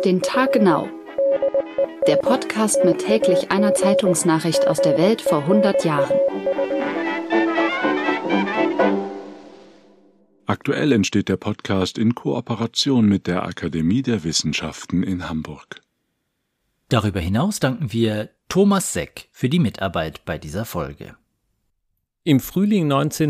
den Tag genau. Der Podcast mit täglich einer Zeitungsnachricht aus der Welt vor 100 Jahren. Aktuell entsteht der Podcast in Kooperation mit der Akademie der Wissenschaften in Hamburg. Darüber hinaus danken wir Thomas Seck für die Mitarbeit bei dieser Folge. Im Frühling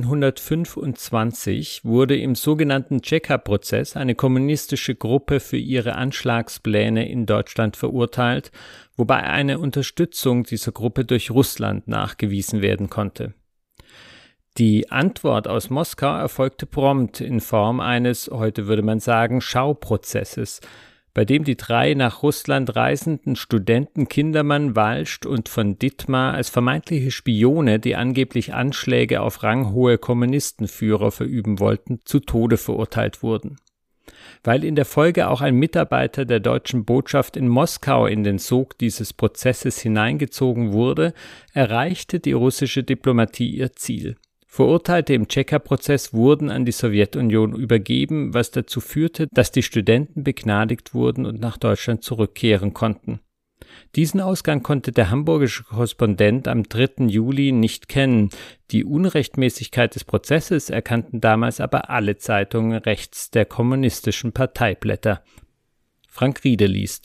1925 wurde im sogenannten Chequers-Prozess eine kommunistische Gruppe für ihre Anschlagspläne in Deutschland verurteilt, wobei eine Unterstützung dieser Gruppe durch Russland nachgewiesen werden konnte. Die Antwort aus Moskau erfolgte prompt in Form eines, heute würde man sagen, Schauprozesses, bei dem die drei nach Russland reisenden Studenten Kindermann, Walst und von Dittmar als vermeintliche Spione, die angeblich Anschläge auf ranghohe Kommunistenführer verüben wollten, zu Tode verurteilt wurden. Weil in der Folge auch ein Mitarbeiter der deutschen Botschaft in Moskau in den Sog dieses Prozesses hineingezogen wurde, erreichte die russische Diplomatie ihr Ziel. Verurteilte im Chequers-Prozess wurden an die Sowjetunion übergeben, was dazu führte, dass die Studenten begnadigt wurden und nach Deutschland zurückkehren konnten. Diesen Ausgang konnte der hamburgische Korrespondent am 3. Juli nicht kennen. Die Unrechtmäßigkeit des Prozesses erkannten damals aber alle Zeitungen rechts der kommunistischen Parteiblätter. Frank Riede liest.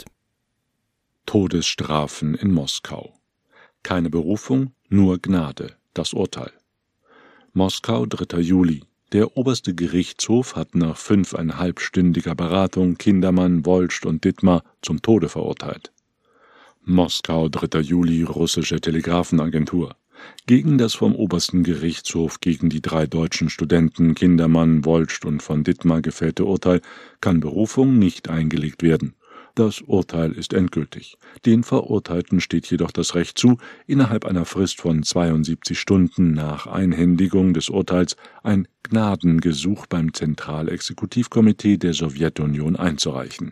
Todesstrafen in Moskau. Keine Berufung, nur Gnade, das Urteil. Moskau, 3. Juli. Der oberste Gerichtshof hat nach 5,5-stündiger Beratung Kindermann, Walst und Dittmar zum Tode verurteilt. Moskau, 3. Juli, russische Telegrafenagentur. Gegen das vom obersten Gerichtshof gegen die 3 deutschen Studenten Kindermann, Walst und von Dittmar gefällte Urteil kann Berufung nicht eingelegt werden. Das Urteil ist endgültig. Den Verurteilten steht jedoch das Recht zu, innerhalb einer Frist von 72 Stunden nach Einhändigung des Urteils ein Gnadengesuch beim Zentralexekutivkomitee der Sowjetunion einzureichen.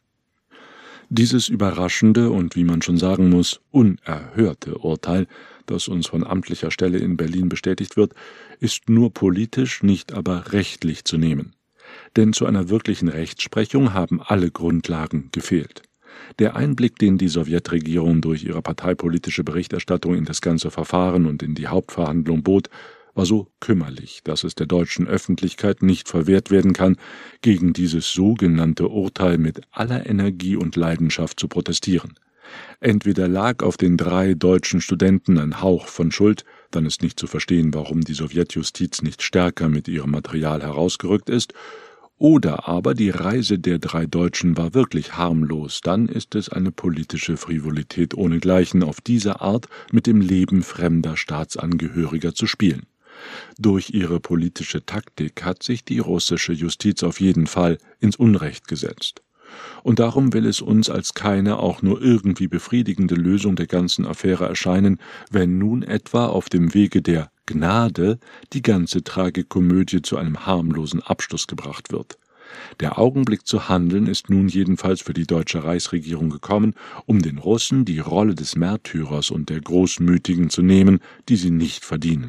Dieses überraschende und, wie man schon sagen muss, unerhörte Urteil, das uns von amtlicher Stelle in Berlin bestätigt wird, ist nur politisch, nicht aber rechtlich zu nehmen. Denn zu einer wirklichen Rechtsprechung haben alle Grundlagen gefehlt. Der Einblick, den die Sowjetregierung durch ihre parteipolitische Berichterstattung in das ganze Verfahren und in die Hauptverhandlung bot, war so kümmerlich, dass es der deutschen Öffentlichkeit nicht verwehrt werden kann, gegen dieses sogenannte Urteil mit aller Energie und Leidenschaft zu protestieren. Entweder lag auf den 3 deutschen Studenten ein Hauch von Schuld, dann ist nicht zu verstehen, warum die Sowjetjustiz nicht stärker mit ihrem Material herausgerückt ist, oder aber die Reise der 3 Deutschen war wirklich harmlos, dann ist es eine politische Frivolität ohnegleichen, auf diese Art mit dem Leben fremder Staatsangehöriger zu spielen. Durch ihre politische Taktik hat sich die russische Justiz auf jeden Fall ins Unrecht gesetzt. Und darum will es uns als keine auch nur irgendwie befriedigende Lösung der ganzen Affäre erscheinen, wenn nun etwa auf dem Wege der Gnade die ganze Tragikomödie zu einem harmlosen Abschluss gebracht wird. Der Augenblick zu handeln ist nun jedenfalls für die deutsche Reichsregierung gekommen, um den Russen die Rolle des Märtyrers und der Großmütigen zu nehmen, die sie nicht verdienen.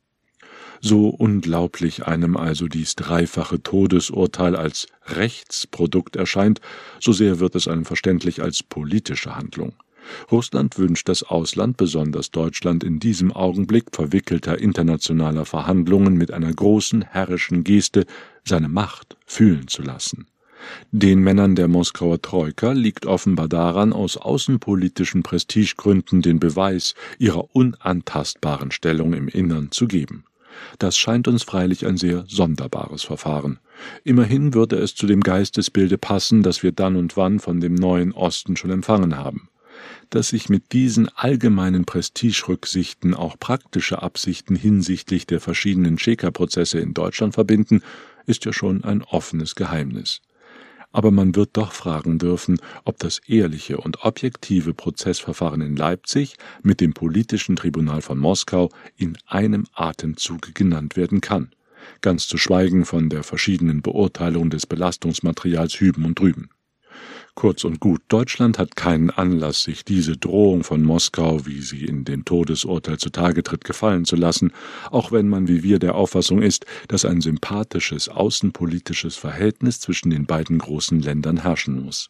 So unglaublich einem also dies dreifache Todesurteil als Rechtsprodukt erscheint, so sehr wird es einem verständlich als politische Handlung. Russland wünscht das Ausland, besonders Deutschland, in diesem Augenblick verwickelter internationaler Verhandlungen mit einer großen herrischen Geste seine Macht fühlen zu lassen. Den Männern der Moskauer Troika liegt offenbar daran, aus außenpolitischen Prestigegründen den Beweis ihrer unantastbaren Stellung im Innern zu geben. Das scheint uns freilich ein sehr sonderbares Verfahren. Immerhin würde es zu dem Geistesbilde passen, das wir dann und wann von dem neuen Osten schon empfangen haben. Dass sich mit diesen allgemeinen Prestigerücksichten auch praktische Absichten hinsichtlich der verschiedenen Chequers-Prozesse in Deutschland verbinden, ist ja schon ein offenes Geheimnis. Aber man wird doch fragen dürfen, ob das ehrliche und objektive Prozessverfahren in Leipzig mit dem politischen Tribunal von Moskau in einem Atemzuge genannt werden kann, ganz zu schweigen von der verschiedenen Beurteilung des Belastungsmaterials hüben und drüben. Kurz und gut, Deutschland hat keinen Anlass, sich diese Drohung von Moskau, wie sie in dem Todesurteil zutage tritt, gefallen zu lassen, auch wenn man wie wir der Auffassung ist, dass ein sympathisches außenpolitisches Verhältnis zwischen den beiden großen Ländern herrschen muss.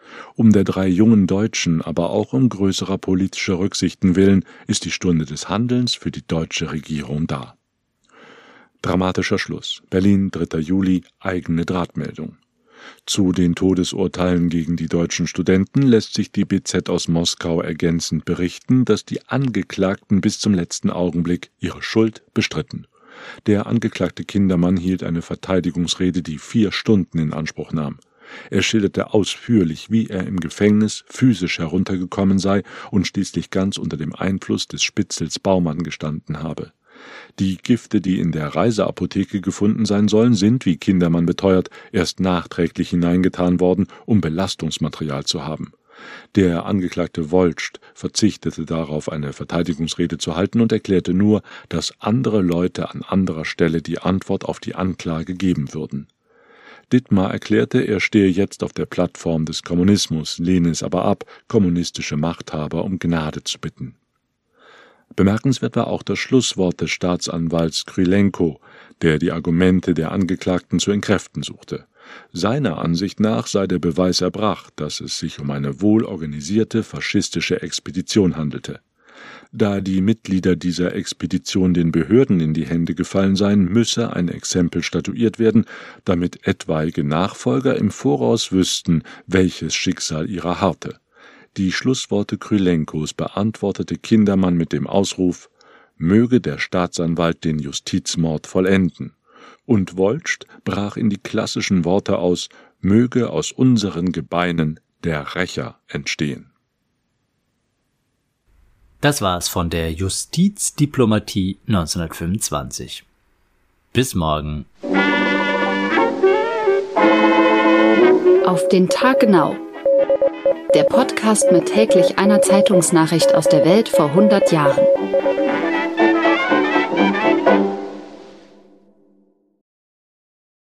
Um der 3 jungen Deutschen, aber auch um größerer politischer Rücksichten willen, ist die Stunde des Handelns für die deutsche Regierung da. Dramatischer Schluss. Berlin, 3. Juli, eigene Drahtmeldung. Zu den Todesurteilen gegen die deutschen Studenten lässt sich die BZ aus Moskau ergänzend berichten, dass die Angeklagten bis zum letzten Augenblick ihre Schuld bestritten. Der angeklagte Kindermann hielt eine Verteidigungsrede, die 4 Stunden in Anspruch nahm. Er schilderte ausführlich, wie er im Gefängnis physisch heruntergekommen sei und schließlich ganz unter dem Einfluss des Spitzels Baumann gestanden habe. Die Gifte, die in der Reiseapotheke gefunden sein sollen, sind, wie Kindermann beteuert, erst nachträglich hineingetan worden, um Belastungsmaterial zu haben. Der Angeklagte Wolst verzichtete darauf, eine Verteidigungsrede zu halten und erklärte nur, dass andere Leute an anderer Stelle die Antwort auf die Anklage geben würden. Dittmar erklärte, er stehe jetzt auf der Plattform des Kommunismus, lehne es aber ab, kommunistische Machthaber um Gnade zu bitten. Bemerkenswert war auch das Schlusswort des Staatsanwalts Krylenko, der die Argumente der Angeklagten zu entkräften suchte. Seiner Ansicht nach sei der Beweis erbracht, dass es sich um eine wohlorganisierte faschistische Expedition handelte. Da die Mitglieder dieser Expedition den Behörden in die Hände gefallen seien, müsse ein Exempel statuiert werden, damit etwaige Nachfolger im Voraus wüssten, welches Schicksal ihrer harrte. Die Schlussworte Krylenkos beantwortete Kindermann mit dem Ausruf: »Möge der Staatsanwalt den Justizmord vollenden«, und Wolst brach in die klassischen Worte aus: »Möge aus unseren Gebeinen der Rächer entstehen.« Das war es von der Justizdiplomatie 1925. Bis morgen. Auf den Tag genau. Der Podcast mit täglich einer Zeitungsnachricht aus der Welt vor 100 Jahren.